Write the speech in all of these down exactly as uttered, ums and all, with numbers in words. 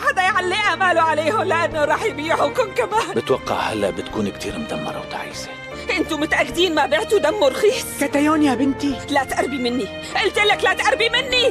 حدا يعلق اماله عليهم لانه رح يبيعوكم كمان. بتوقع هلا بتكون كتير مدمرة وتعيسة. انتوا متأكدين ما بعتوا دمه رخيص؟ كتيون يا بنتي، لا تقربي مني، قلت لك لا تقربي مني.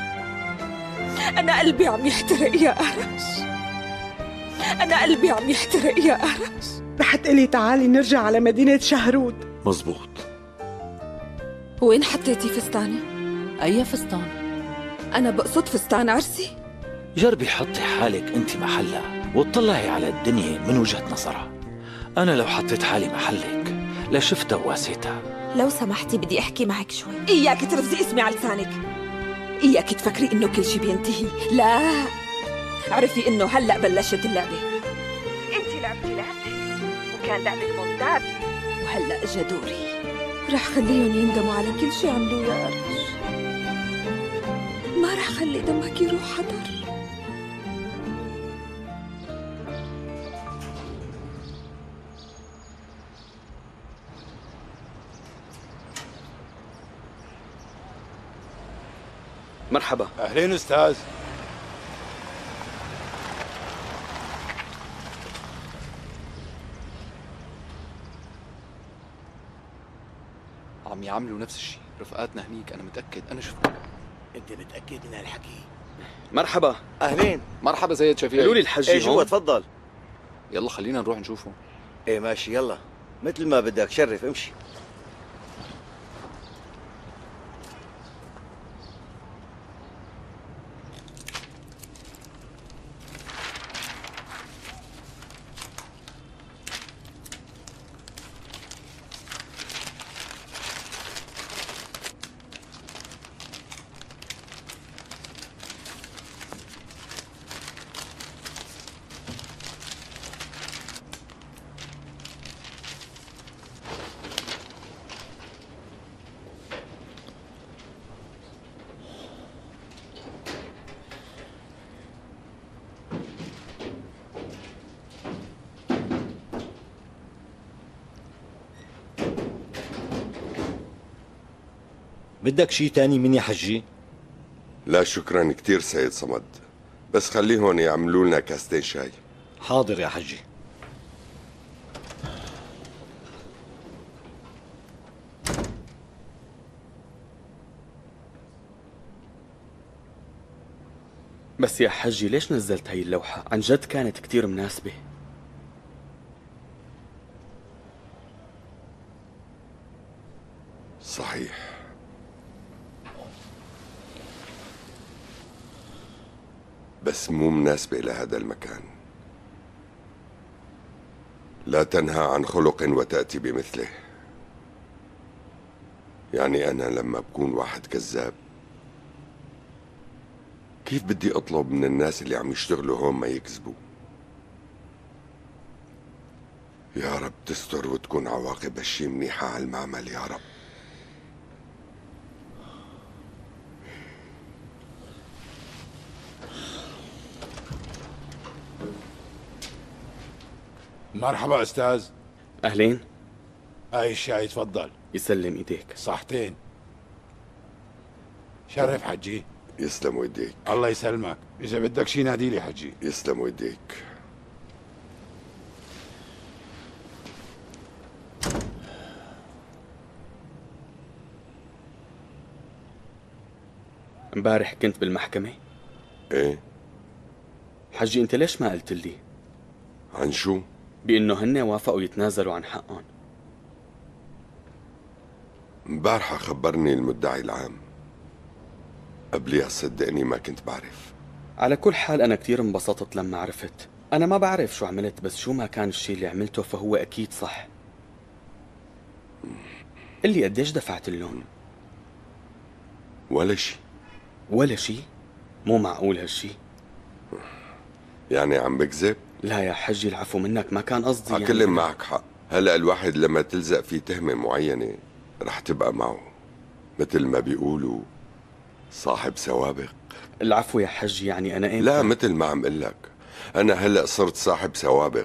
انا قلبي عم يحترق يا أرش، انا قلبي عم يحترق يا أرش. رح تقلي تعالي نرجع على مدينة شهرود. مزبوط. وين حطيتي فستاني؟ أي فستان؟ أنا بقصد فستان عرسي. جربي حطي حالك انت محلها وتطلعي على الدنيا من وجهة نظرها. أنا لو حطيت حالي محلك لشفتها وقاسيتها. لو سمحتي بدي أحكي معك شوي. إياك ترفزي اسمي على لسانك، إياك تفكري إنه كل شي بينتهي. لا، عرفي إنه هلأ بلشت اللعبة. أنت لعبتي لعبتك وكان لعبك ممتاز، وهلأ إجا دوري. رح خليهم يندموا على كل شي عملوه يا أرش. ما رح خلي دمك يروح حضر. مرحبا. أهلين أستاذ. عم يعملوا نفس الشيء رفقاتنا هنيك، أنا متأكد، أنا شفتهم. أنت متأكد من هالحكي؟ مرحبا. أهلين. مرحبا سيد شفيق. قولوا لي الحجي ايه جوا، تفضل. يلا خلينا نروح نشوفه. ايه ماشي، يلا مثل ما بدك، شرف امشي. بدك شي تاني مني حجي؟ لا شكرا كتير سيد صمد، بس خليهم يعملوا لنا كاستين شاي. حاضر يا حجي. بس يا حجي ليش نزلت هاي اللوحة؟ عن جد كانت كتير مناسبة. صحيح. بس مو مناسبة لهذا المكان. لا تنهى عن خلق وتأتي بمثله. يعني أنا لما بكون واحد كذاب كيف بدي أطلب من الناس اللي عم يشتغلوا هون ما يكذبوا؟ يا رب تستر وتكون عواقب هالشي منيحة على المعمل يا رب. مرحبا أستاذ. أهلين. هاي الشاي تفضل. يسلم إيديك. صحتين. شرف حجي. يسلم ايديك. الله يسلمك. إذا بدك شي ناديلي حجي. يسلم ايديك. امبارح كنت بالمحكمة؟ ايه. حجي انت ليش ما قلت لي؟ عن شو؟ بانه هن وافقوا يتنازلوا عن حقهم. امبارحة خبرني المدعي العام، قبليها صدقني ما كنت بعرف. على كل حال انا كتير انبسطت لما عرفت. انا ما بعرف شو عملت، بس شو ما كان الشي اللي عملته فهو اكيد صح. قل لي قديش دفعت اللون؟ ولا شي. ولا شي؟ مو معقول هالشي. يعني عم بكذب؟ لا يا حجي العفو منك، ما كان قصدي. على كل معك حق. هلأ الواحد لما تلزق في تهمة معينة رح تبقى معه، مثل ما بيقولوا صاحب سوابق. العفو يا حجي، يعني أنا إيه؟ لا مثل ما عم قلك، أنا هلأ صرت صاحب سوابق.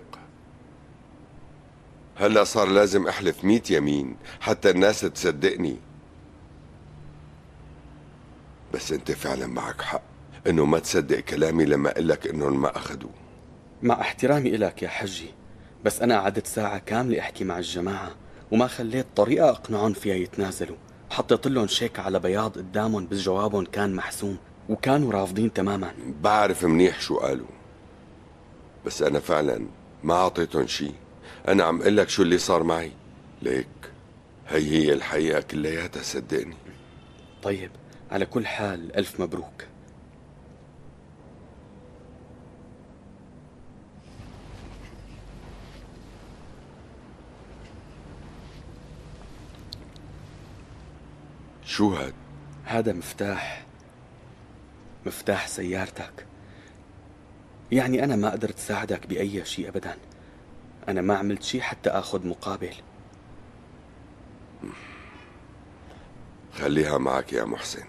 هلأ صار لازم أحلف ميت يمين حتى الناس تصدقني. بس أنت فعلا معك حق، إنه ما تصدق كلامي لما أقول لك إنهم ما أخذوا. مع احترامي إلك يا حجي، بس أنا قعدت ساعة كاملة أحكي مع الجماعة وما خليت طريقة أقنعهم فيها يتنازلوا. حطيت لهم شيك على بياض قدامهم بس جوابهم كان محسوم وكانوا رافضين تماما. بعرف منيح شو قالوا، بس أنا فعلا ما أعطيتهم شيء. أنا عم أقول لك شو اللي صار معي، ليك هي هي الحقيقة كلياتها صدقني. طيب على كل حال ألف مبروك. شو هاد؟ هذا مفتاح مفتاح سيارتك. يعني أنا ما قدرت ساعدك بأي شيء أبدا. أنا ما عملت شيء حتى أخذ مقابل. خليها معك يا محسن،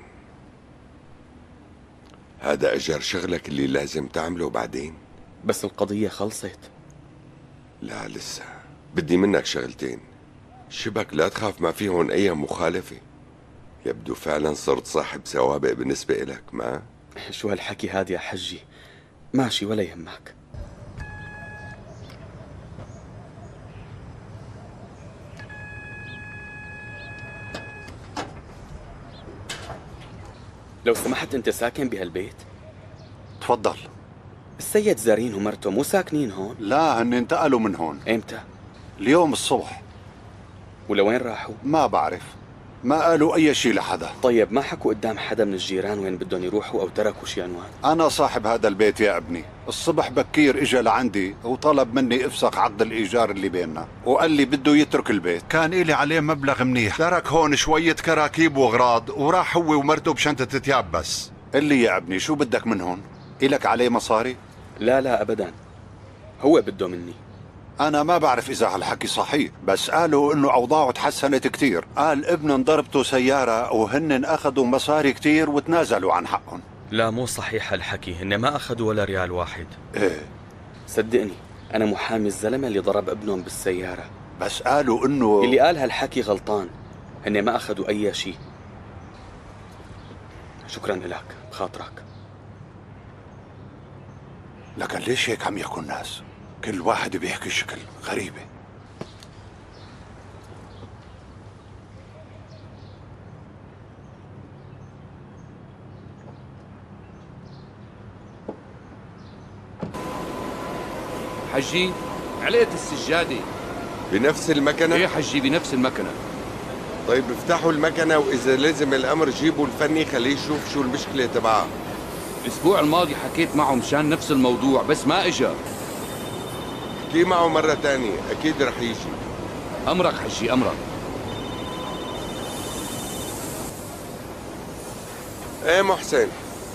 هذا أجر شغلك اللي لازم تعمله بعدين. بس القضية خلصت. لا لسه بدي منك شغلتين، شبك لا تخاف ما فيهن أي مخالفة. يبدو فعلا صرت صاحب سوابق بالنسبة إلك. ما شو هالحكي هاد يا حجي؟ ماشي ولا يهمك. لو سمحت، انت ساكن بهالبيت؟ تفضل. السيد زارين ومرته مو ساكنين هون؟ لا، هن انتقلوا من هون. امتى؟ اليوم الصبح. ولوين راحوا؟ ما بعرف، ما قالوا أي شيء لحدا. طيب ما حكوا قدام حدا من الجيران وين بدهم يروحوا أو تركوا شي عنوان؟ أنا صاحب هذا البيت يا ابني. الصبح بكير إجا لعندي وطلب مني أفسخ عقد الإيجار اللي بيننا، وقال لي بده يترك البيت. كان إلي عليه مبلغ منيح، ترك هون شوية كراكيب وأغراض وراح هو ومرته بشنطة ثياب بس. قل لي يا ابني، شو بدك من هون؟ إلك عليه مصاري؟ لا لا أبدا، هو بده مني. أنا ما بعرف إذا هالحكي صحيح، بس قالوا إنه أوضاعه تحسنت كتير. قال ابن انضربته سيارة وهن أخذوا مصاري كتير وتنازلوا عن حقهم. لا مو صحيح هالحكي، هن ما أخذوا ولا ريال واحد. إيه صدقني أنا محامي الزلمة اللي ضرب ابنهم بالسيارة. بس قالوا إنه اللي قال هالحكي غلطان، هن ما أخذوا أي شيء. شكرا لك بخاطرك. لكن ليش هيك عم يحكوا الناس؟ كل واحد بيحكي شكل غريبة. حجي، علقة السجادة بنفس المكنة؟ ايه حجي، بنفس المكنة. طيب افتحوا المكنة، وإذا لازم الأمر جيبوا الفني خليه يشوف شو المشكلة تبعها. الأسبوع الماضي حكيت معه مشان نفس الموضوع بس ما إجا. احكي معه مرة تانية، أكيد رح يجي. أمرك حجي، أمرك. ايه محسن،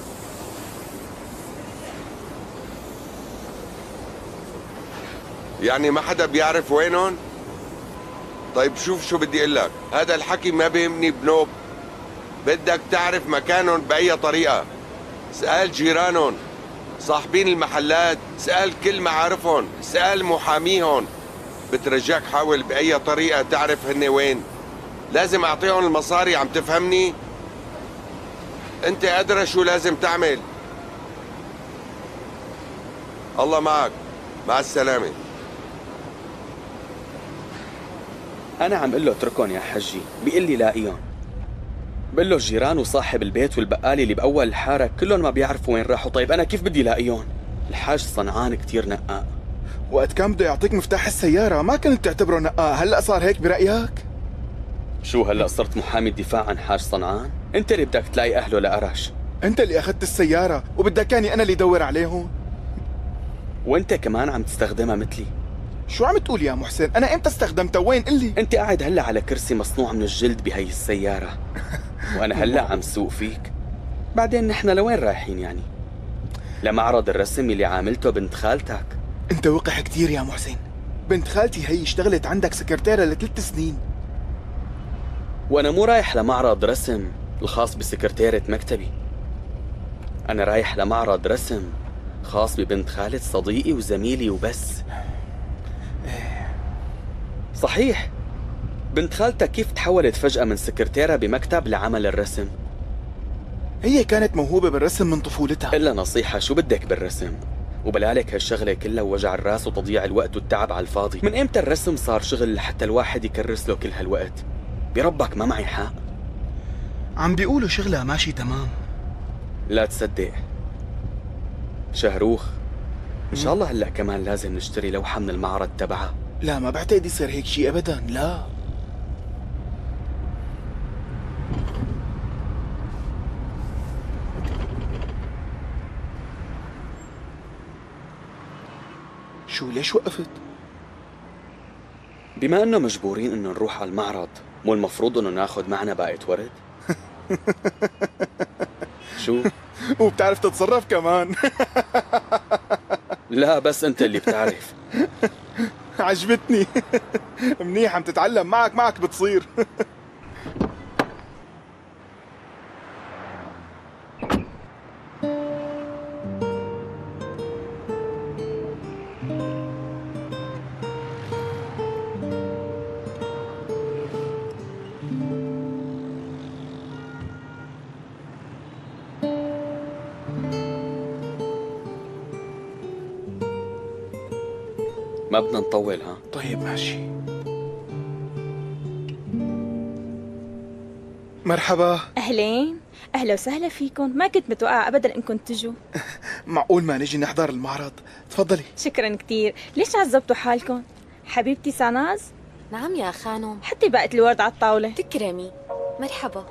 يعني ما حدا بيعرف وينهم؟ طيب شوف شو بدي اقول لك، هذا الحكي ما بيهمني بنوب. بدك تعرف مكانهم بأي طريقة. اسأل جيرانهم، صاحبين المحلات، اسأل كل معارفهم، اسأل محاميهم. بترجاك حاول بأي طريقة تعرف هن وين. لازم أعطيهم المصاري، عم تفهمني؟ أنت أدرى شو لازم تعمل. الله معك، مع السلامة. أنا عم قل له اتركهم يا حجي، بيقول لي لاقيهم. بقول له الجيران وصاحب البيت والبقالي اللي بأول الحارة كلهم ما بيعرفوا وين راحوا. طيب أنا كيف بدي لاقيهم؟ الحاج صنعان كتير نقاء. وقت كان بده يعطيك مفتاح السيارة ما كنت تعتبره نقاء، هلأ صار هيك برأيك؟ شو هلأ صرت محامي الدفاع عن حاج صنعان؟ أنت اللي بدك تلاقي أهله لقرش. أنت اللي أخذت السيارة وبدك كاني أنا اللي دور عليهم. وأنت كمان عم تستخدمها مثلي. شو عم تقول يا محسن؟ أنا إمتى استخدمتها؟ وين قلي؟ أنت قاعد هلأ على كرسي مصنوع من الجلد بهي السيارة وأنا هلأ عم سوق فيك. بعدين نحن لوين رايحين يعني؟ لمعرض الرسم اللي عاملته بنت خالتك. أنت وقح كتير يا محسن. بنت خالتي هي اشتغلت عندك سكرتيرة لثلاث سنين. وأنا مو رايح لمعرض رسم الخاص بسكرتيرة مكتبي. أنا رايح لمعرض رسم خاص ببنت خالة صديقي وزميلي وبس. صحيح، بنت خالتك كيف تحولت فجأة من سكرتيرة بمكتب لعمل الرسم؟ هي كانت موهوبة بالرسم من طفولتها. إلا نصيحة، شو بدك بالرسم؟ وبلالك هالشغلة كلها ووجع الراس وتضييع الوقت والتعب على الفاضي. من امتى الرسم صار شغل لحتى الواحد يكرس له كل هالوقت؟ بربك ما معي حق. عم بيقولوا شغلها ماشي تمام. لا تصدق شهروخ، ان شاء الله هلا كمان لازم نشتري لوحة من المعرض تبعها. لا ما بعتقد يصير هيك شيء ابدا، لا. شو ليش وقفت؟ بما انه مجبورين انه نروح على المعرض، مو المفروض انه ناخذ معنا باقة ورد؟ شو؟ وبتعرف تتصرف كمان. لا بس انت اللي بتعرف. عجبتني. منيح، عم تتعلم، معك معك بتصير. ما بدنا نطول ها؟ طيب ماشي. مرحبا. أهلين، أهلا وسهلا فيكم. ما كنت متوقعة أبدا إنكم تجوا. معقول ما نجي نحضر المعرض؟ تفضلي. شكرا كتير. ليش عذبتوا حالكم؟ حبيبتي ساناز؟ نعم يا خانم. حطي باقة الورد على الطاولة. تكرمي. مرحبا.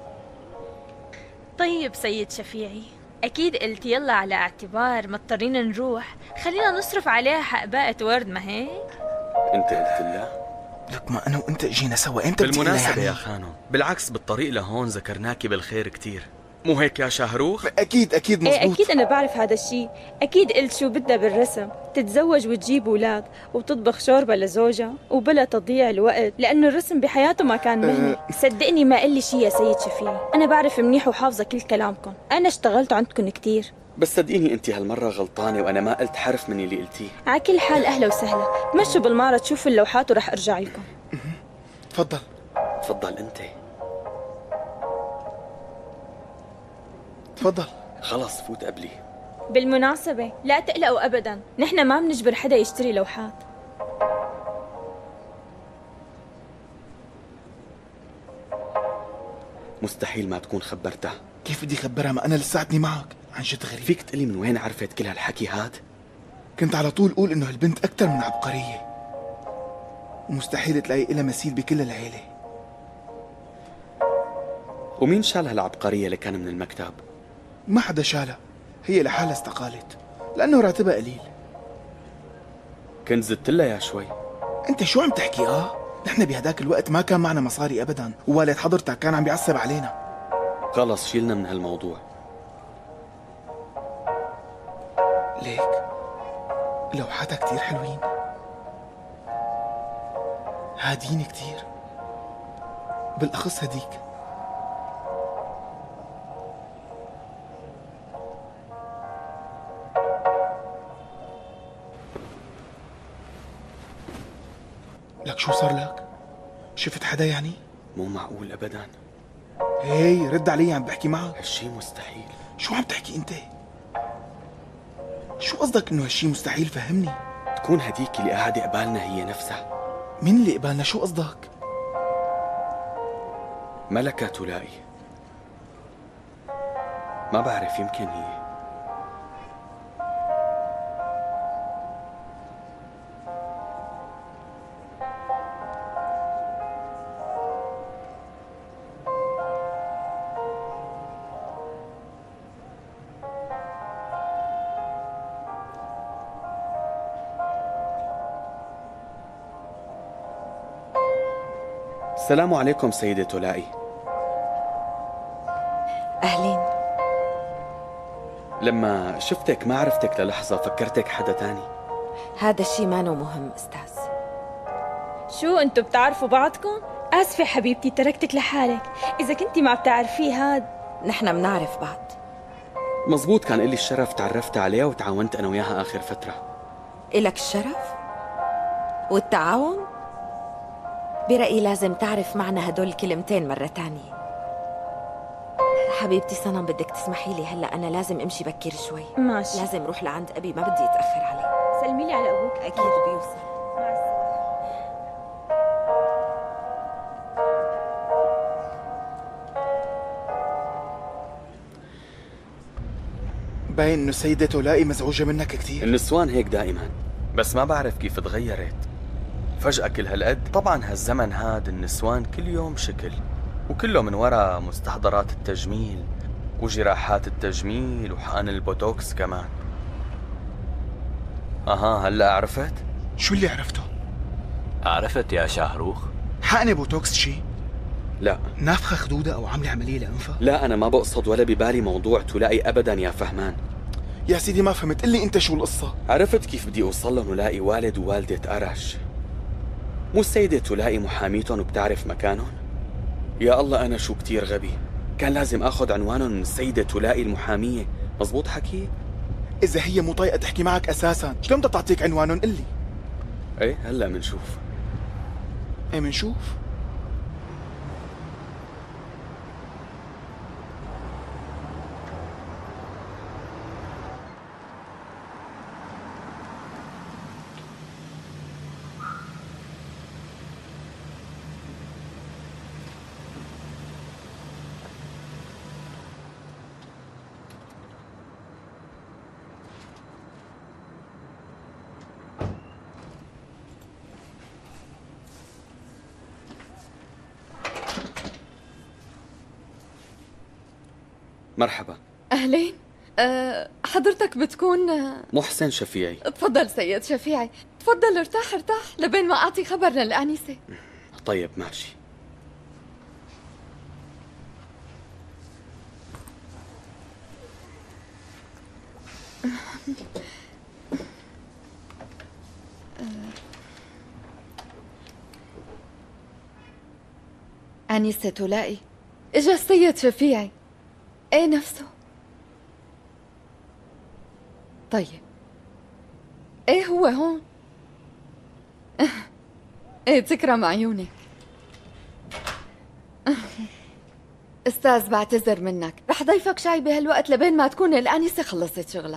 طيب سيد شفيعي، أكيد قلت يلا على اعتبار مضطرين نروح، خلينا نصرف عليها حق باقة ورد، ما هيك؟ أنت قلت لها؟ لك ما أنا وأنت إجينا سوا، إمتى بالمناسبة يعني؟ يا خانم، بالعكس بالطريق لهون ذكرناكي بالخير كتير، مو هيك يا شهروخ؟ أكيد أكيد مزبوط. ايه أكيد أنا بعرف هذا الشيء. أكيد قلت شو بدها بالرسم، تتزوج وتجيب أولاد وتطبخ شوربة لزوجها وبلا تضييع الوقت، لأنه الرسم بحياته ما كان مهنة. صدقني ما قل لي شيء يا سيد شفيعي، أنا بعرف منيح وحافظة كل كلامكم، أنا اشتغلت عندكم كتير. بس صدقيني انت هالمرة غلطانة وانا ما قلت حرف من اللي قلتيه. على كل حال أهلا وسهلا، تمشوا بالمعرض شوفوا اللوحات ورح أرجع لكم. تفضل. تفضل انت. تفضل. خلص فوت قبلي. بالمناسبة لا تقلقوا أبدا، نحن ما بنجبر حدا يشتري لوحات. مستحيل ما تكون خبرتها. كيف بدي خبرها ما أنا لساتني معك؟ عن جد غريب. فيك تقلي من وين عرفت كل هالحكي هاد؟ كنت على طول أقول إنه هالبنت أكتر من عبقرية، ومستحيل تلاقي إلها مثيل بكل العيلة. ومين شال هالعبقرية اللي كان من المكتب؟ ما حدا شالها، هي لحالها استقالت لأنه راتبها قليل. كنت زدت لها يا شوي. أنت شو عم تحكي؟ آه نحن بهداك الوقت ما كان معنا مصاري أبدا، ووالد حضرتك كان عم بيعصب علينا. خلص شيلنا من هالموضوع. ليك لوحاتها كتير حلوين، هادين كتير، بالأخص هديك. لك شو صار لك؟ شفت حدا يعني؟ مو معقول أبدا. هي رد علي، عم بحكي معك. هالشي مستحيل. شو عم تحكي أنت؟ شو قصدك إنه هالشي مستحيل؟ فهمني. تكون هديك اللي قاعدة قبالنا هي نفسها. مين اللي قبالنا؟ شو قصدك؟ ملكة تلاقي. ما بعرف، يمكن هي. السلام عليكم سيدة تلاقي. أهلين. لما شفتك ما عرفتك للحظة، فكرتك حدا تاني. هذا الشي مانو مهم أستاذ. شو انتو بتعرفوا بعضكم؟ آسفة حبيبتي تركتك لحالك، إذا كنتي ما بتعرفيه هاد. نحن بنعرف بعض. مزبوط، كان إلي الشرف تعرفت عليها وتعاونت أنا وياها آخر فترة. إلك الشرف؟ والتعاون؟ برأيي لازم تعرف معنى هدول الكلمتين مرة تانية. حبيبتي صنم بدك تسمحي لي هلا انا لازم امشي بكير شوي. ماشي. لازم اروح لعند ابي ما بدي اتاخر عليه. سلمي لي على ابوك. اكيد بيوصل. مع السلامة. باين انه السيدة تولاقي مزعوجة منك كثير. النسوان هيك دائما، بس ما بعرف كيف تغيرت فجأة كل هالقد. طبعا هالزمن هاد النسوان كل يوم شكل، وكله من وراء مستحضرات التجميل وجراحات التجميل وحقن البوتوكس كمان. اها هلا عرفت؟ شو اللي عرفته؟ عرفت يا شهروخ؟ حقني بوتوكس شي؟ لا. نافخة خدودة او عاملة عملية لأنفها؟ لا انا ما بقصد ولا ببالي موضوع تولاقي ابدا يا فهمان. يا سيدي ما فهمت، قل لي انت شو القصة؟ عرفت كيف بدي اوصل لهم ولاقي والد ووالدة أرش؟ مو السيدة تولاقي محاميتهم وبتعرف مكانهم؟ يا الله أنا شو كتير غبي، كان لازم أخذ عنوانهم من السيدة تولاقي المحامية. مزبوط حكي؟ إذا هي مو طايقة تحكي معك أساساً، شلون بدها تعطيك عنوانهم؟ قل لي. إيه هلا منشوف. إيه منشوف؟ مرحبا. أهلين. أه حضرتك بتكون محسن شفيعي. تفضل سيد شفيعي، تفضل ارتاح ارتاح لبين ما أعطي خبر للآنسة. طيب ماشي. آنسة تولاقي، إجا السيد شفيعي. ايه نفسه. طيب ايه هو هون. ايه تكرم عيونك. استاذ بعتذر منك، رح ضيفك شاي بهالوقت لبين ما تكون الآنسة خلصت شغلها.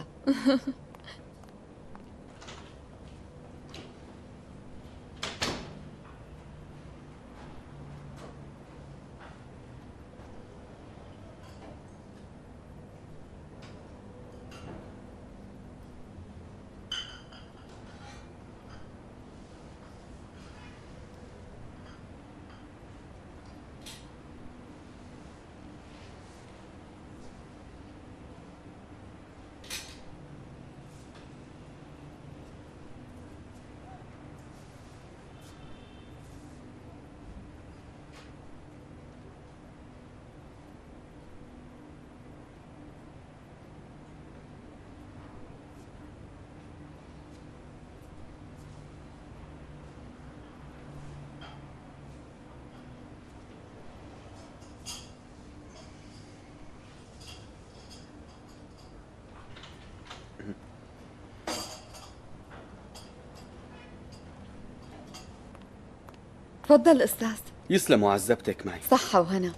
تفضل أستاذ. يسلم وعزبتك معي. صحة وهنا.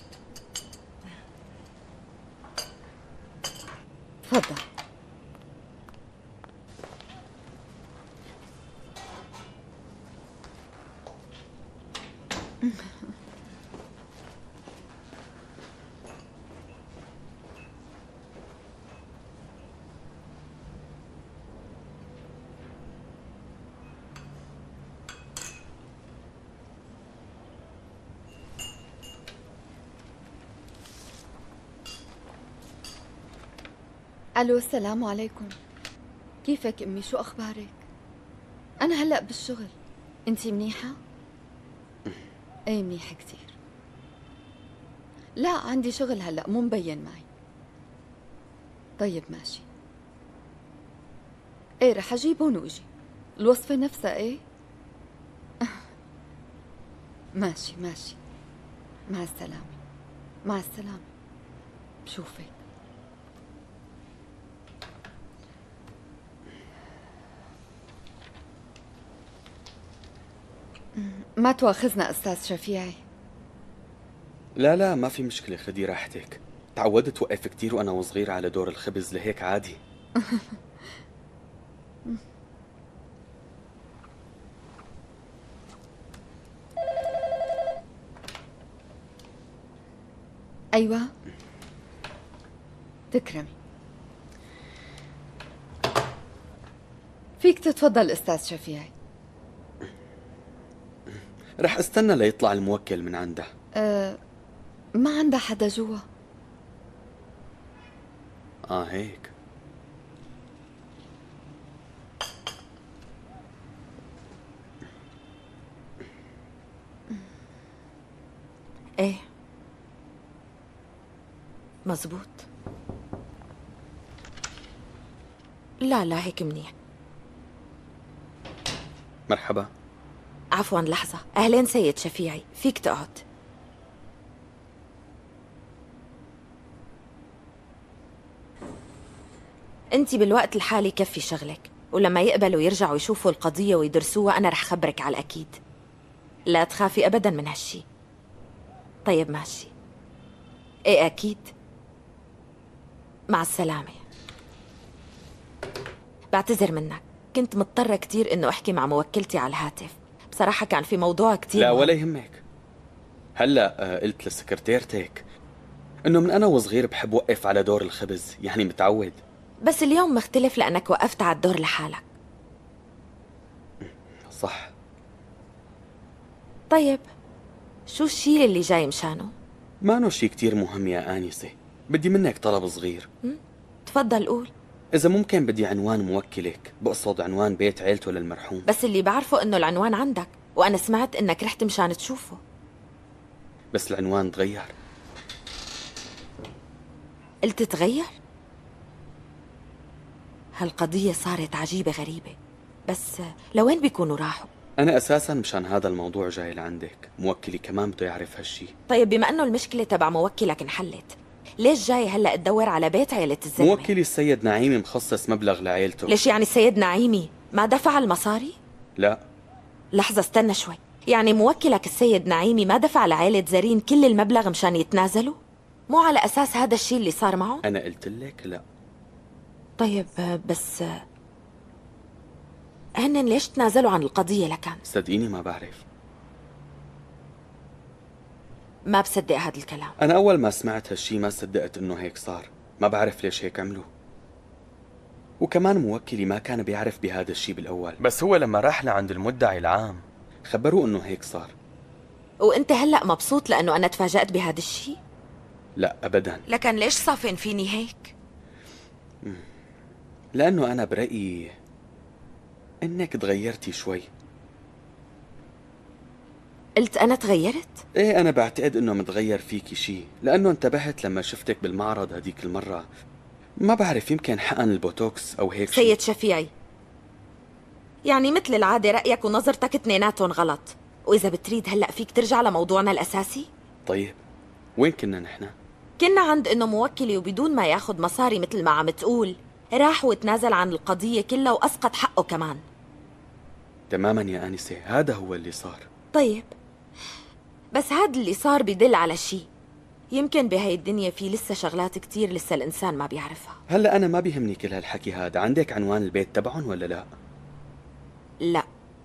تفضل. الو السلام عليكم. كيفك امي؟ شو اخبارك؟ انا هلا بالشغل. انتي منيحه؟ ايه منيحه كتير. لا عندي شغل هلا مو مبين معي. طيب ماشي. ايه رح اجيبهم واجي. الوصفه نفسها ايه؟ ماشي ماشي. مع السلامه. مع السلامه. بشوفك. ما تواخذنا أستاذ شفيعي. لا لا ما في مشكلة، خدي راحتك. تعودت وقف كتير وأنا وصغير على دور الخبز، لهيك عادي. أيوة تكرمي. فيك تتفضل أستاذ شفيعي. رح استنى ليطلع الموكل من عنده. أه ما عندها حدا جوا. آه هيك. ايه مزبوط. لا لا هيك منيح. مرحبا. عفوا لحظة. أهلين سيد شفيعي، فيك تقعد. انت بالوقت الحالي كفي شغلك، ولما يقبلوا يرجعوا يشوفوا القضية ويدرسوها أنا رح خبرك على الأكيد. لا تخافي أبدا من هالشي. طيب ماشي. ايه أكيد. مع السلامة. بعتذر منك، كنت مضطرة كتير إنه أحكي مع موكلتي على الهاتف. بصراحة كان في موضوع كتير لا مهم. ولا يهمك. هلا آه قلت لسكرتيرتك إنه من أنا وصغير بحب وقف على دور الخبز، يعني متعود. بس اليوم مختلف لأنك وقفت على الدور لحالك. صح. طيب شو الشيء اللي جاي مشانه؟ ما انه شي كتير مهم يا آنسة، بدي منك طلب صغير. تفضل قول. إذا ممكن بدي عنوان موكلك، بقصد عنوان بيت عيلته للمرحوم. بس اللي بعرفه إنه العنوان عندك، وأنا سمعت إنك رحت مشان تشوفه. بس العنوان تغير. قلت تغير؟ هالقضية صارت عجيبة غريبة، بس لوين بيكونوا راحوا؟ أنا أساساً مشان هذا الموضوع جاي لعندك، موكلي كمان بده يعرف هالشي. طيب بما أنه المشكلة تبع موكلك انحلت، ليش جاي هلأ تدور على بيت عيلة الزلمة؟ موكلي السيد نعيمي مخصص مبلغ لعيلته. ليش يعني السيد نعيمي ما دفع المصاري؟ لا. لحظة استنى شوي، يعني موكلك السيد نعيمي ما دفع لعيلة زرين كل المبلغ مشان يتنازلوا؟ مو على أساس هذا الشيء اللي صار معه؟ أنا قلت لك لا. طيب بس هن ليش تنازلوا عن القضية لكان؟ صدقيني ما بعرف. ما بصدق هذا الكلام. أنا أول ما سمعت هالشي ما صدقت إنه هيك صار، ما بعرف ليش هيك عملوا. وكمان موكلي ما كان بيعرف بهذا الشي بالأول، بس هو لما راح لعند المدعي العام خبروه إنه هيك صار. وأنت هلأ مبسوط لأنه أنا تفاجأت بهذا الشي؟ لا أبدا. لكن ليش صافن فيني هيك؟ لأنه أنا برأيي إنك تغيرتي شوي. قلت أنا تغيرت؟ إيه أنا بعتقد إنه متغير فيكي شي، لأنه انتبهت لما شفتك بالمعرض هديك المرة. ما بعرف يمكن حقن البوتوكس أو هيك سيد شي. شفيعي، يعني مثل العادة رأيك ونظرتك اثنيناتهم غلط، وإذا بتريد هلأ فيك ترجع لموضوعنا الأساسي؟ طيب وين كنا نحن؟ كنا عند إنه موكلي وبدون ما ياخد مصاري مثل ما عم تقول راح وتنازل عن القضية كلها وأسقط حقه كمان. تماما يا آنسة، هذا هو اللي صار. طيب بس هذا اللي صار بدل على شيء، يمكن بهاي الدنيا في لسه شغلات كتير لسه الإنسان ما بيعرفها. هلأ أنا ما بيهمني كل هالحكي هذا، عندك عنوان البيت تبعهم ولا لا؟ لا.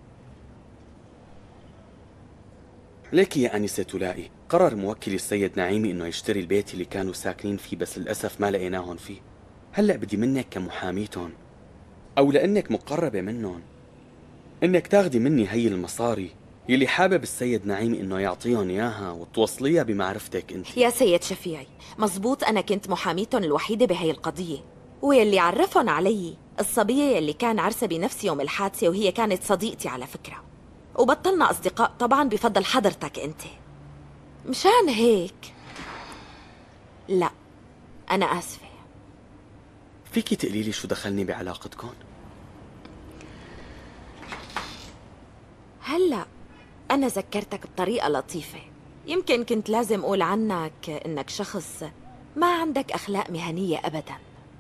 ليكي يا آنسة تلاقي، قرر موكلي السيد نعيمي إنه يشتري البيت اللي كانوا ساكنين فيه، بس للأسف ما لقيناهم فيه. هلأ بدي منك كمحاميتهم أو لأنك مقربة منهم إنك تاخدي مني هي المصاري يلي حابب السيد نعيمي إنه يعطيهم إياها وتوصليها بمعرفتك أنت. يا سيد شفيعي، مزبوط أنا كنت محاميتهم الوحيدة بهي القضية، ويلي عرفهم علي الصبية يلي كان عرسها بنفس يوم الحادثة، وهي كانت صديقتي على فكرة، وبطلنا أصدقاء طبعا بفضل حضرتك أنت. مشان هيك لا، أنا آسفة. فيكي تقولي لي شو دخلني بعلاقتكم؟ هلأ أنا ذكرتك بطريقة لطيفة، يمكن كنت لازم أقول عنك إنك شخص ما عندك أخلاق مهنية أبداً.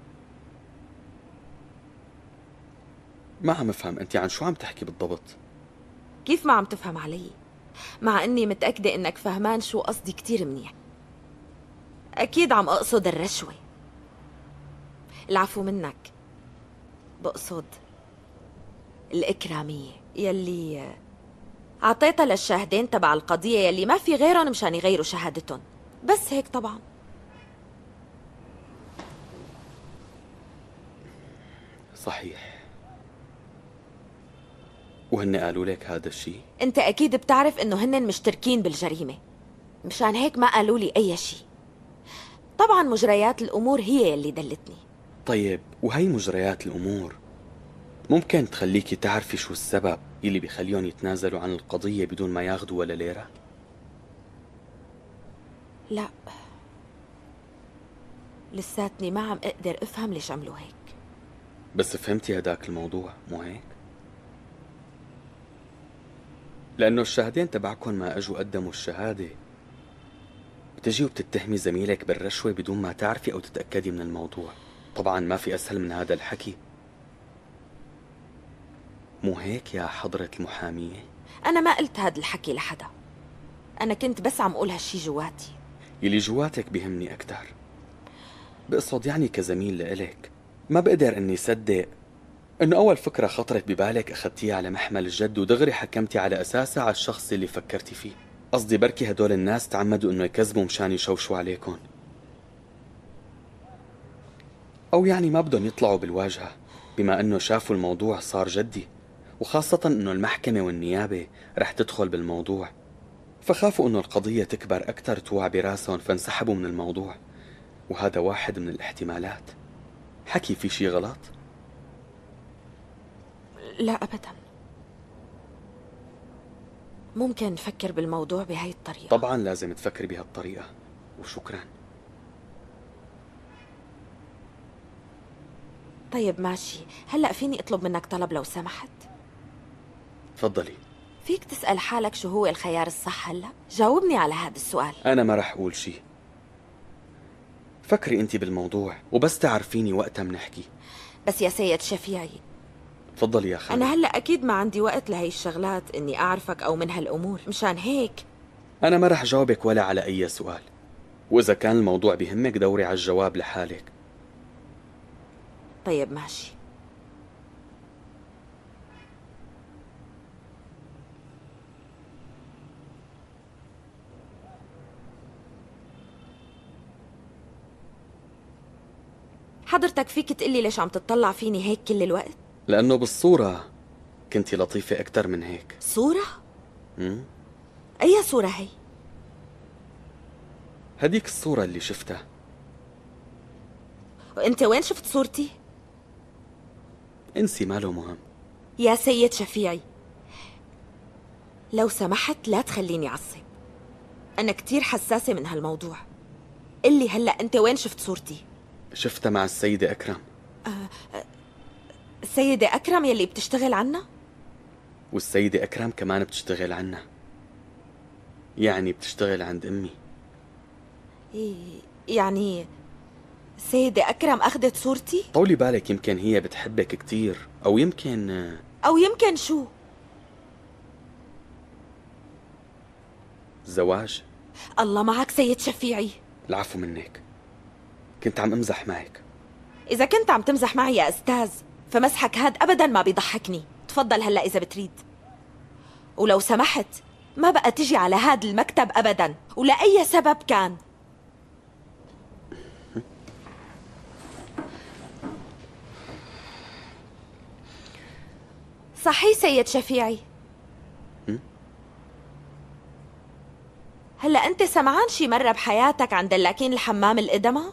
ما عم افهم انت عن شو عم تحكي بالضبط. كيف ما عم تفهم علي؟ مع إني متأكدة إنك فهمان شو قصدي كتير منيح. أكيد عم أقصد الرشوة. العفو منك، بقصد الإكرامية يلي عطيتها للشاهدين تبع القضية يلي ما في غيرهم مشان يغيروا شهادتهم، بس هيك طبعا. صحيح. وهن قالوا لك هذا الشيء؟ انت اكيد بتعرف انه هن مشتركين بالجريمة، مشان هيك ما قالوا لي اي شيء. طبعا مجريات الامور هي يلي دلتني. طيب وهي مجريات الامور ممكن تخليكي تعرفي شو السبب يلي بيخليهم يتنازلوا عن القضية بدون ما ياخذوا ولا ليرة؟ لا، لساتني ما عم اقدر افهم ليش عملوا هيك. بس فهمتي هداك الموضوع مو هيك؟ لأنه الشاهدين تبعكم ما اجوا قدموا الشهادة، بتجي وبتتهمي زميلك بالرشوة بدون ما تعرفي أو تتأكدي من الموضوع. طبعا ما في أسهل من هذا الحكي، مو هيك يا حضرة المحامية؟ أنا ما قلت هذا الحكي لحدا، أنا كنت بس عم أقول هالشي جواتي. يلي جواتك بيهمني أكتر. بقصد يعني كزميل لإلك ما بقدر إني صدق إنه أول فكرة خطرت ببالك أخذتيها على محمل الجد ودغري حكمتي على أساسها على الشخص اللي فكرتي فيه. قصدي بركي هدول الناس تعمدوا إنه يكذبوا مشان يشوشوا عليكم، أو يعني ما بدهم يطلعوا بالواجهة بما إنه شافوا الموضوع صار جدي، وخاصة إنه المحكمة والنيابة رح تدخل بالموضوع، فخافوا إنه القضية تكبر أكتر توع براسهم فانسحبوا من الموضوع. وهذا واحد من الاحتمالات. حكي في شي غلط؟ لا أبدا، ممكن نفكر بالموضوع بهاي الطريقة. طبعا لازم تفكري بهالطريقة، وشكرا. طيب ماشي، هلأ فيني أطلب منك طلب لو سمحت؟ تفضلي. فيك تسأل حالك شو هو الخيار الصح هلأ؟ جاوبني على هذا السؤال. أنا ما رح أقول شي، فكري أنت بالموضوع وبس تعرفيني وقتها منحكي. بس يا سيد شفيعي، تفضلي يا خالد. أنا هلأ أكيد ما عندي وقت لهي الشغلات إني أعرفك أو من هالأمور، مشان هيك أنا ما رح جاوبك ولا على أي سؤال، وإذا كان الموضوع بيهمك دوري على الجواب لحالك. طيب ماشي. حضرتك فيك تقلي ليش عم تطلع فيني هيك كل الوقت؟ لأنه بالصورة كنتي لطيفة أكتر من هيك. صورة؟ مم؟ أي صورة هي؟ هديك الصورة اللي شفتها. وأنت وين شفت صورتي؟ انسي، ماله مهم. يا سيد شفيعي، لو سمحت لا تخليني أعصب، أنا كتير حساسة من هالموضوع. قلي هلأ أنت وين شفت صورتي؟ شفتها مع السيدة أكرم. أه أه السيدة أكرم يلي بتشتغل عنا؟ والسيدة أكرم كمان بتشتغل عنا، يعني بتشتغل عند أمي. يعني السيدة أكرم أخذت صورتي؟ طولي بالك، يمكن هي بتحبك كتير، أو يمكن أو يمكن شو؟ زواج. الله معك سيد شفيعي. العفو منك، كنت عم امزح معك. إذا كنت عم تمزح معي يا أستاذ فمزحك هاد أبداً ما بيضحكني. تفضل هلأ إذا بتريد، ولو سمحت ما بقى تجي على هاد المكتب أبداً ولأي سبب كان. صحيح سيد شفيعي؟ هلأ أنت سمعان شي مرة بحياتك عن دلاكين الحمام القدمة؟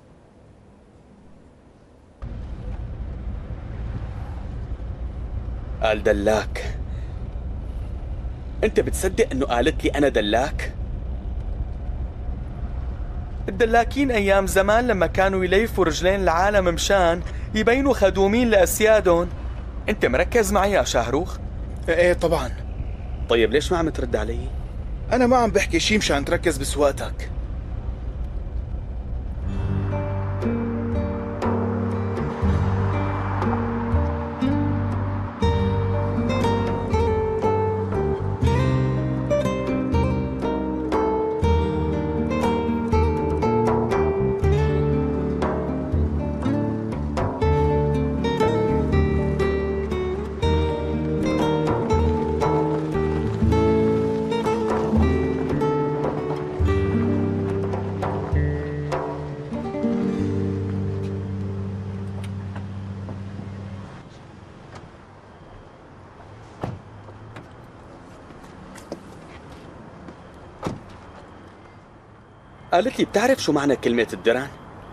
قال دلاك؟ انت بتصدق انه قالت لي انا دلاك؟ الدلاكين ايام زمان لما كانوا يليفوا رجلين العالم مشان يبينوا خدومين لاسيادهم. انت مركز معي يا شاهروخ؟ ايه طبعا. طيب ليش ما عم ترد علي؟ انا ما عم بحكي شي مشان تركز بسواقتك. قالت لي بتعرف شو معنى كلمة الدران؟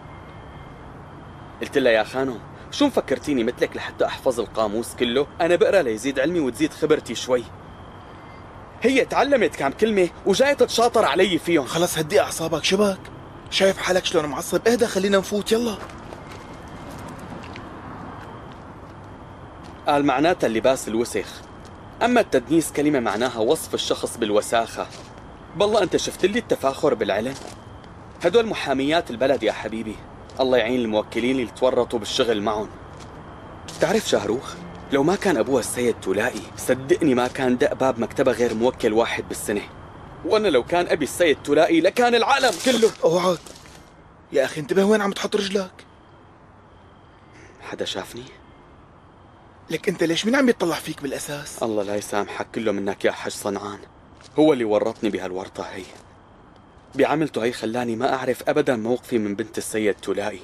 قلت لها يا خانم شو مفكرتيني مثلك لحتى أحفظ القاموس كله؟ أنا بقرأ ليزيد علمي وتزيد خبرتي شوي. هي تعلمت كام كلمة وجاية تتشاطر علي فيهم. خلص هدي أعصابك، شبك؟ شايف حالك شلون معصب؟ اهدى خلينا نفوت يلا. قال معناتها اللباس الوسخ، أما التدنيس كلمة معناها وصف الشخص بالوساخة. بالله أنت شفت لي التفاخر بالعلم؟ هدول محاميات البلد يا حبيبي، الله يعين الموكلين اللي تورطوا بالشغل معهم. تعرف شهروخ، لو ما كان أبوها السيد تولائي صدقني ما كان دق باب مكتبة غير موكل واحد بالسنة، وأنا لو كان أبي السيد تولائي لكان العالم كله. اوعك يا أخي، انتبه وين عم تحط رجلك. حدا شافني؟ لك أنت ليش مين عم يطلع فيك بالأساس؟ الله لا يسامحك كله منك يا حج صنعان، هو اللي ورطني بهالورطة هي. بعملته هي خلاني ما أعرف أبدا موقفي من بنت السيد تولائي.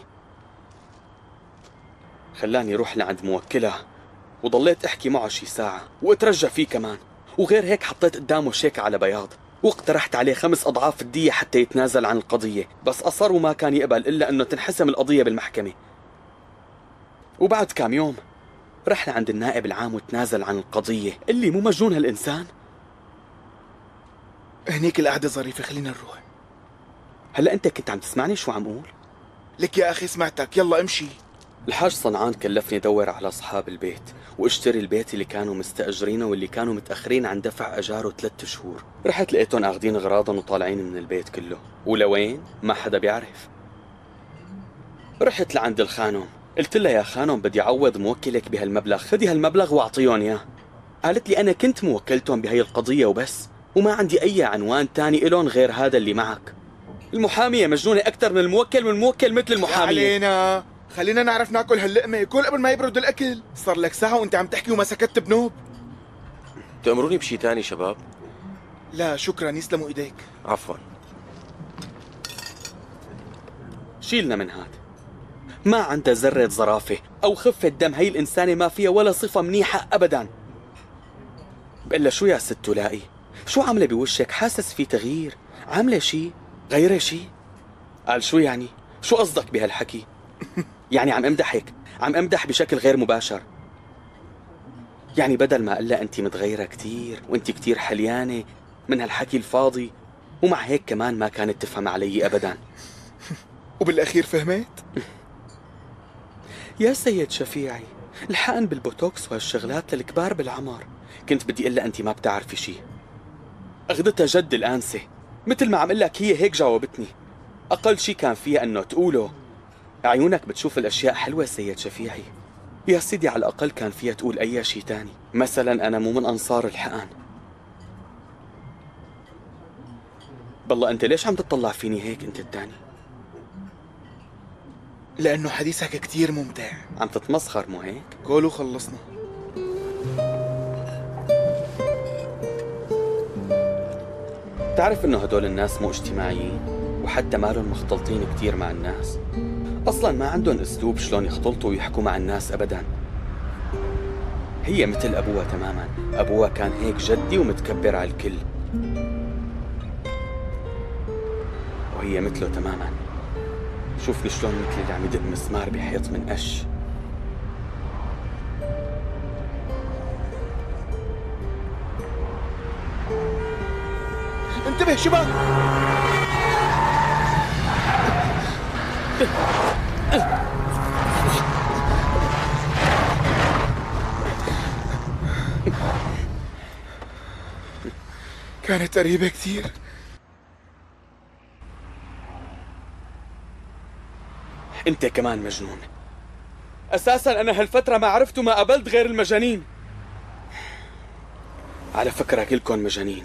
خلاني روح لعند موكلة وضليت أحكي معه شي ساعة وأترجى فيه كمان، وغير هيك حطيت قدامه شيك على بياض واقترحت عليه خمس أضعاف الدية حتى يتنازل عن القضية، بس أصر وما كان يقبل إلا أنه تنحسم القضية بالمحكمة. وبعد كام يوم رح لعند النائب العام وتنازل عن القضية. اللي مو مجنون هالإنسان؟ هنيك القعدة ظريفة، خلينا نروح. هلأ أنت كنت عم تسمعني شو عم أقول؟ لك يا أخي سمعتك، يلا امشي. الحاج صنعان كلفني دور على أصحاب البيت واشتري البيت اللي كانوا مستأجرينه واللي كانوا متأخرين عن دفع أجاره ثلاثة شهور. رحت لقيتهم أخذين أغراضهم وطالعين من البيت كله، ولوين؟ ما حدا بيعرف. رحت لعند الخانم قلت لها يا خانم بدي أعوض موكلك بهالمبلغ، خدي هالمبلغ واعطيهم إياه. قالت لي أنا كنت موكلتهم بهي القضية وبس، وما عندي أي عنوان تاني إلهم غير هذا اللي معك. المحامية مجنونة أكثر من الموكل، والموكل مثل المحامية. علينا خلينا نعرف ناكل هاللقمة، كل قبل ما يبرد الأكل. صار لك ساعة وأنت عم تحكي وما سكت بنوب. تأمروني بشي تاني شباب؟ لا شكرا، يسلموا إيديك. عفوا. شيلنا من هاد، ما عندها ذرة ظرافة أو خفة دم. هي الإنسانة ما فيها ولا صفة منيحة أبدا. بقلها شو يا ست تولائي؟ شو عاملة بوشك؟ حاسس في تغيير؟ عاملة شي؟ غيري شي؟ قال شو يعني؟ شو قصدك بهالحكي؟ يعني عم امدحك، عم امدح بشكل غير مباشر. يعني بدل ما قلها أنت متغيرة كتير وأنت كتير حليانة من هالحكي الفاضي، ومع هيك كمان ما كانت تفهم علي أبدا. وبالأخير فهمت؟ يا سيد شفيعي، الحقن بالبوتوكس وهالشغلات للكبار بالعمر. كنت بدي اقول لها انت ما بتعرفي شيء. اخذتها جد الانسه، مثل ما عم اقول لك هي هيك جاوبتني. اقل شيء كان فيها انه تقوله عيونك بتشوف الاشياء حلوه سيد شفيعي. يا سيدي على الاقل كان فيها تقول اي شيء تاني، مثلا انا مو من انصار الحقن. بالله انت ليش عم تطلع فيني هيك انت التاني؟ لأنه حديثك كتير ممتع. عم تتمسخر مو هيك؟ قولوا خلصنا. تعرف انه هدول الناس مو اجتماعيين، وحتى مالهم مختلطين كتير مع الناس. اصلا ما عندهم اسلوب شلون يختلطوا ويحكوا مع الناس ابدا. هي مثل ابوها تماما، ابوها كان هيك جدي ومتكبر على الكل، وهي مثله تماما. شوفني شلون مثل اللي عم يدق مسمار بحيط من قش. انتبه شباب. كانت قريبة كثير. انت كمان مجنون. اساسا انا هالفترة ما عرفت وما قابلت غير المجانين. على فكرة كلكم مجانين.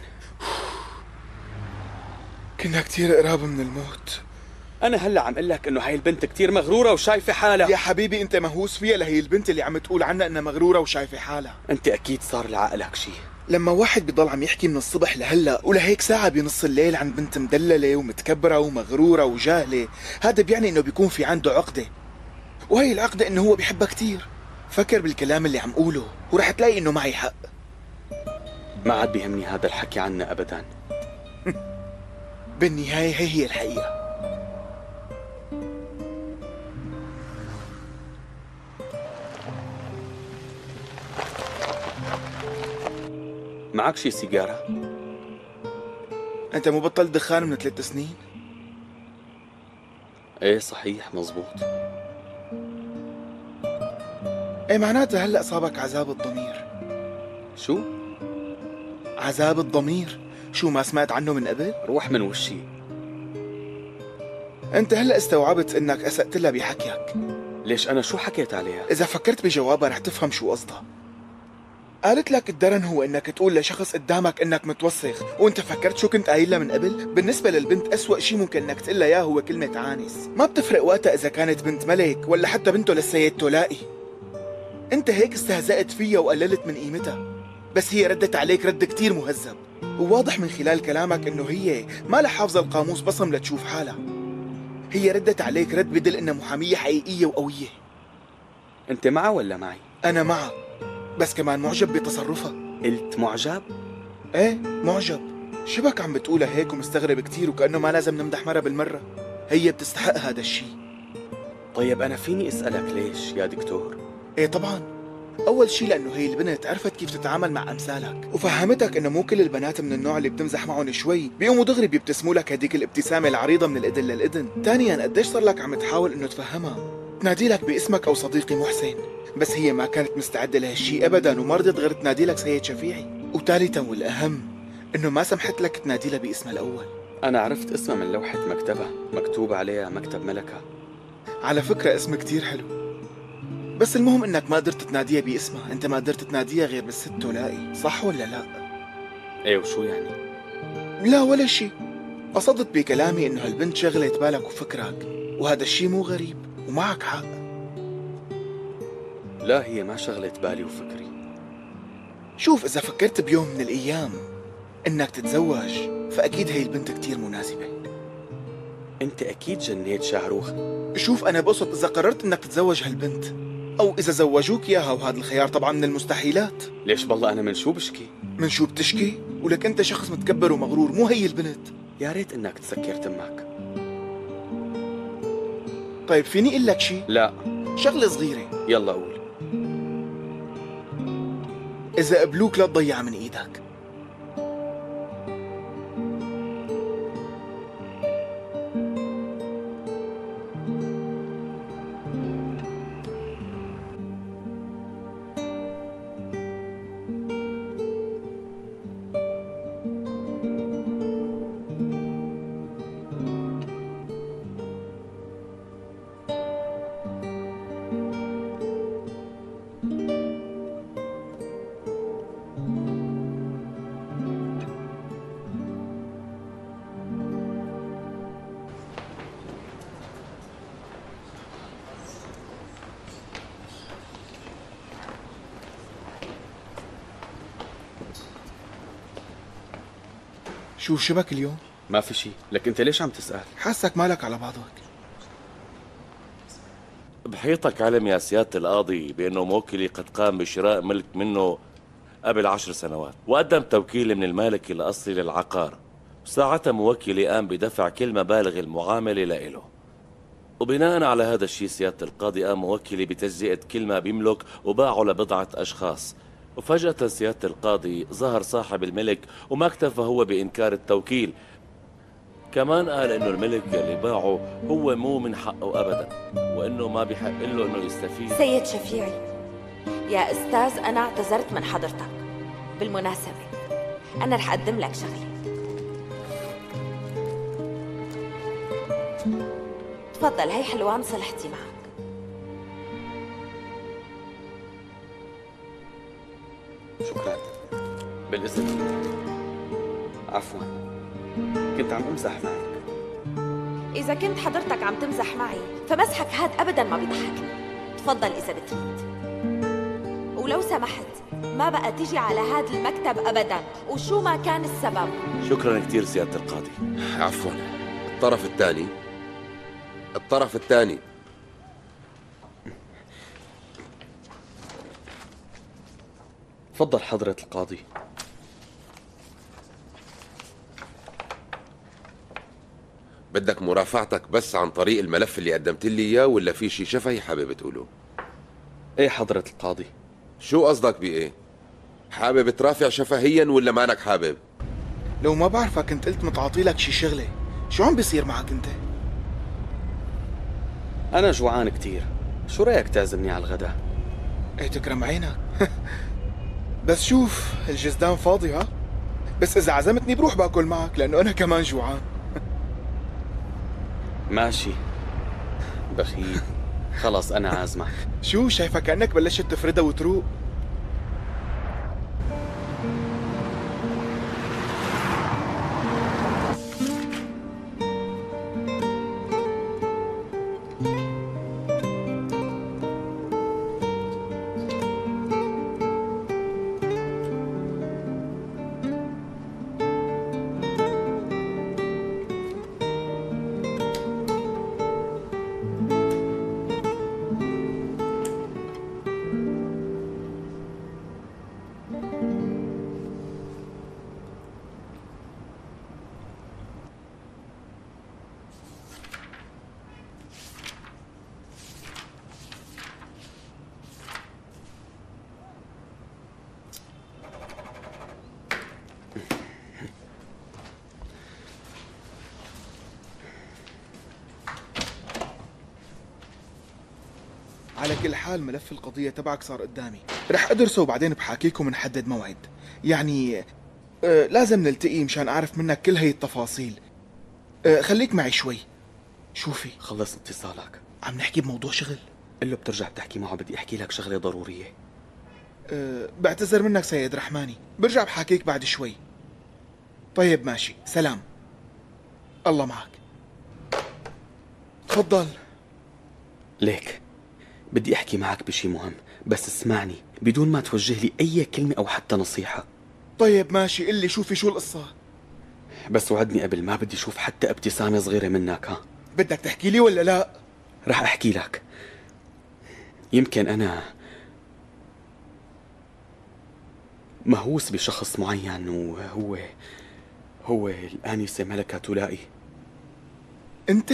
كنا كتير قراب من الموت. انا هلا عم اقول لك انه هاي البنت كتير مغرورة وشايفة حالها. يا حبيبي انت مهووس فيها لهي البنت اللي عم تقول عنها انها مغرورة وشايفة حالها. انت اكيد صار لعقلك شيء. لما واحد بيضل عم يحكي من الصبح لهلا ولهيك ساعة بنص الليل عن بنت مدللة ومتكبرة ومغرورة وجاهلة، هذا بيعني انه بيكون في عنده عقدة، وهي العقدة انه هو بيحبها كتير. فكر بالكلام اللي عم قوله ورح تلاقي انه معي حق. ما عاد بيهمني هذا الحكي عنا ابدا. بالنهاية هي هي الحقيقة. معك شي سيجارة؟ انت مو بطلت دخان من ثلاث سنين؟ ايه صحيح مزبوط. ايه معناتها هلأ صابك عذاب الضمير. شو؟ عذاب الضمير. شو ما سمعت عنه من قبل؟ روح من وشي. انت هلأ استوعبت انك اسأت لها بحكيك. ليش انا شو حكيت عليها؟ اذا فكرت بجوابها رح تفهم شو قصدها. قالت لك الدرن هو انك تقول لشخص قدامك انك متوسخ، وانت فكرت شو كنت قايلها من قبل؟ بالنسبة للبنت اسوأ شي ممكن انك تقول لها اياه هو كلمة عانس، ما بتفرق وقتها اذا كانت بنت ملك ولا حتى بنته للسيد تولائي. انت هيك استهزأت فيها وقللت من قيمتها، بس هي ردت عليك رد كتير مهذب، وواضح من خلال كلامك انه هي ما لها حافظة القاموس بصم لتشوف حالها. هي ردت عليك رد بدل انها محامية حقيقية وقوية. انت معها ولا معي؟ انا معها، بس كمان معجب بتصرفها. قلت معجب؟ ايه معجب. شبك عم بتقولها هيك ومستغرب كتير وكأنه ما لازم نمدح مرة بالمرة. هي بتستحق هذا الشيء. طيب أنا فيني أسألك ليش يا دكتور؟ ايه طبعا. أول شيء لأنه هي البنت عرفت كيف تتعامل مع أمثالك، وفهمتك إنه مو كل البنات من النوع اللي بتمزح معهم شوي بيقوموا دغري بيبتسموا لك هديك الابتسامة العريضة من الإذن للإذن. ثانيا قديش صار لك عم تحاول إنه تفهمها، تنادي لك باسمك أو صديقي محسن، بس هي ما كانت مستعدة لهالشيء أبدا وما رضت غير تنادي لك سيد شفيعي. وثالثا والأهم إنه ما سمحت لك تنادي لها باسمها الأول. أنا عرفت اسمها من لوحة مكتبها، مكتوب عليها مكتب ملكة. على فكرة اسم كتير حلو، بس المهم إنك ما قدرت تناديها باسمها. أنت ما قدرت تناديها غير بالست تولائي، صح ولا لا؟ إيه وشو يعني؟ لا ولا شيء. قصدت بكلامي إنه هالبنت شغلت بالك وفكرك، وهذا الشيء مو غريب ومعك حق. لا هي ما شغلت بالي وفكري. شوف إذا فكرت بيوم من الأيام إنك تتزوج فأكيد هي البنت كتير مناسبة. أنت أكيد جنيت شهروخ. شوف أنا بقصد إذا قررت إنك تتزوج هالبنت، أو إذا زوجوك إياها، وهذا الخيار طبعا من المستحيلات. ليش بالله أنا من شو بشكي؟ من شو بتشكي؟ ولك أنت شخص متكبر ومغرور، مو هي البنت. يا ريت إنك تسكر تمك. طيب فيني أقول لك شيء؟ لا. شغلة صغيرة. يلا قول. إذا قبلوك لا تضيع من إيدك. شو شبك اليوم؟ ما في شيء، لك انت ليش عم تسأل؟ حاسك مالك على بعضك. بحيطك علم يا سيادة القاضي بأنه موكلي قد قام بشراء ملك منه قبل عشر سنوات، وقدم توكيل من المالك الأصلي للعقار، وساعتها موكلي قام بدفع كل مبالغ المعاملة لإله. وبناء على هذا الشيء سيادة القاضي قام موكلي بتجزئة كل ما بيملك وباعه لبضعة أشخاص. وفجأة سيادة القاضي ظهر صاحب الملك وما اكتفى هو بإنكار التوكيل، كمان قال إنه الملك اللي باعه هو مو من حقه أبدا، وإنه ما بيحق له إنه يستفيد. سيد شفيعي، يا أستاذ أنا اعتذرت من حضرتك. بالمناسبة أنا رح أقدم لك شغلة. تفضل، هي حلوان صلحتي معك. شكرا. بالإذن. عفوا، كنت عم أمزح معك. إذا كنت حضرتك عم تمزح معي فمزحك هاد أبدا ما بيضحكني. تفضل إذا بتريد، ولو سمحت ما بقى تيجي على هاد المكتب أبدا وشو ما كان السبب. شكرا كثير سيادة القاضي. عفوا، الطرف الثاني الطرف الثاني تفضل حضرة القاضي. بدك مرافعتك بس عن طريق الملف اللي قدمت لي اياه، ولا في شي شفهي حابب تقوله؟ ايه حضرة القاضي. شو قصدك بايه؟ حابب ترافع شفهيا ولا مانك حابب؟ لو ما بعرفك كنت قلت متعاطي لك شي شغله. شو عم بيصير معك انت؟ انا جوعان كتير، شو رايك تعزمني على الغداء؟ ايه تكرم عينك. بس شوف الجزدان فاضي ها، بس اذا عزمتني بروح باكل معك لانه انا كمان جوعان. ماشي بخيل، خلص انا عازمك. شو شايفك كأنك بلشت تفردها وتروق. على كل حال ملف القضية تبعك صار قدامي، رح أدرسه وبعدين بحاكيكم ونحدد موعد. يعني آه لازم نلتقي مشان أعرف منك كل هي التفاصيل. آه خليك معي شوي. شوفي خلص اتصالك، عم نحكي بموضوع شغل. قل له بترجع بتحكي معه، بدي أحكي لك شغلة ضرورية. آه بعتذر منك سيد رحماني، برجع بحاكيك بعد شوي. طيب ماشي، سلام. الله معك. تفضل. ليك بدي أحكي معك بشي مهم، بس اسمعني بدون ما توجه لي أي كلمة أو حتى نصيحة. طيب ماشي، قل لي شوفي شو القصة. بس وعدني قبل، ما بدي أشوف حتى ابتسامة صغيرة منك. ها بدك تحكي لي ولا لا؟ رح أحكي لك. يمكن أنا مهووس بشخص معين وهو هو الآنسة ملكة تولائي. أنت؟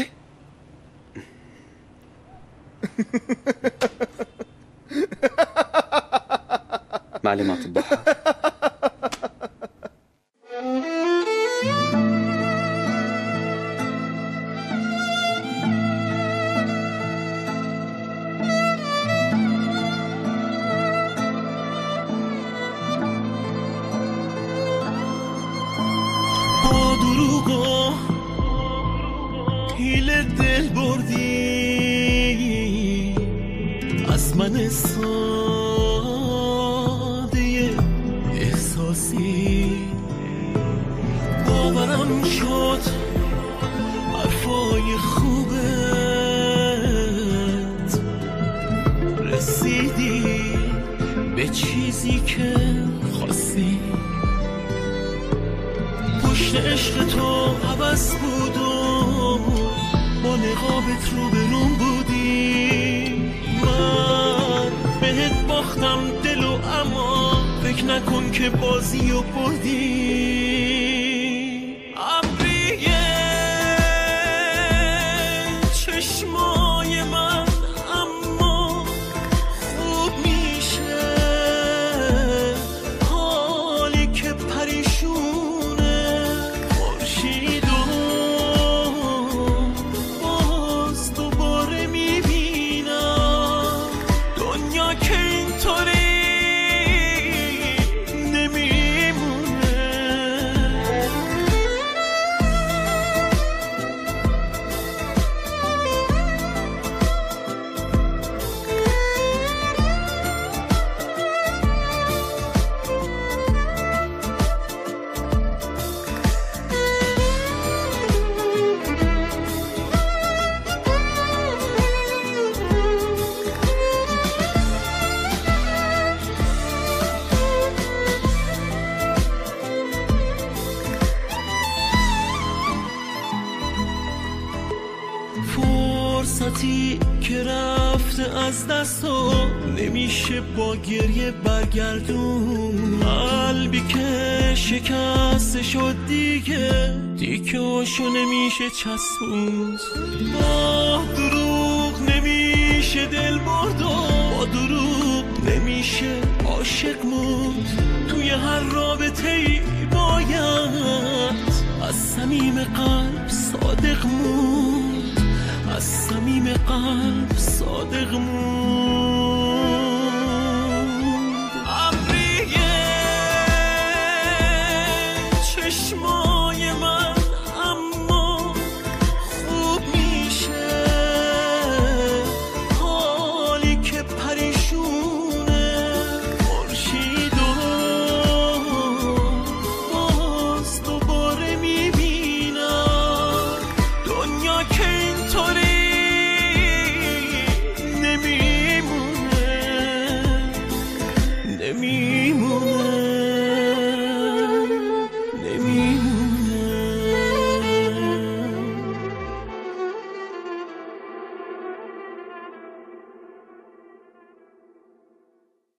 معلي ما تضحك. با دروغ و حیله دل بردی از من ساده احساسی. باورم شد حرفای خوبت، رسیدی به چیزی که خواستی. پشت عشق تو عوض بود و با نقابت رو برون بودی. من بهت باختم دلو، اما فکر نکن که بازی و بردی. ابریه چشمای من اما خوب میشه حالی که پریشونه. خورشید و باز دوباره میبینم دنیا که اینطوری فرصتی که رفته از دست و نمیشه با گریه برگردون. قلبی که شکسته شد دیگه دیکه‌هاشو نمیشه چسبوند. با دروغ نمیشه دل برد و با دروغ نمیشه عاشق موند توی هر رابطه ای باید از صمیم قلب صادق موند از صمیم قلب صادق موند